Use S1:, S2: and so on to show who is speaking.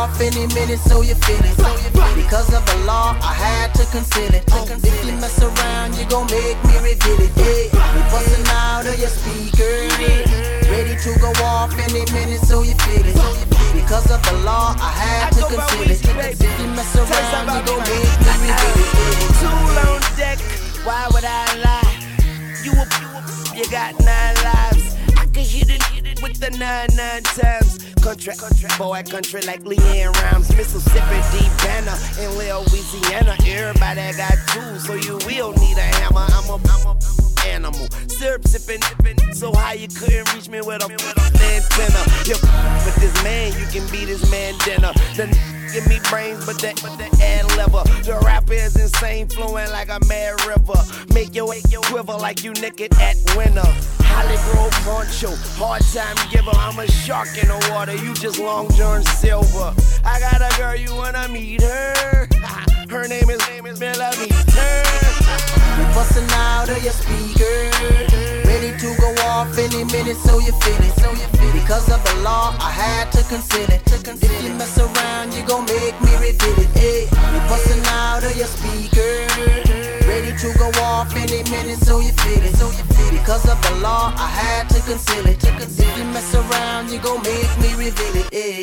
S1: off any minute, so you feel it. Because of the law, I had to conceal it. If you mess around, you gon' make me reveal it. Yeah, we bustin' out of your speaker, ready to go off any minute, so you feel it. Because of the law, I had to conceal it. If you mess around, you gon' make me reveal it.
S2: Tool on deck, why would I lie? You got 9 lives. I could hit it with the 9 times. Country like Leanne Rhymes, Mississippi, deep banner in Louisiana. Everybody got tools, so you will need a hammer. I'm a animal, syrup sipping, so high you couldn't reach me with a antenna. But this man, you can be this man dinner. Give me brains, but the ad lever. The rapper is insane, flowing like a mad river. Make your quiver like you naked at winter. Holly Grove poncho, hard time giver. I'm a shark in the water, you just Long John Silver. I got a girl, you wanna meet her? Her name is Melanie Turn.
S1: We bustin' out of your speaker, ready to go off any minute, so you feel it. Because of the law, I had to conceal it. If you mess around, you gon' make me reveal it. Hey, we bustin' out of your speaker, ready to go off any minute, so you feel it. Because of the law, I had to conceal it. If you mess around, you gon' make me reveal it. Hey.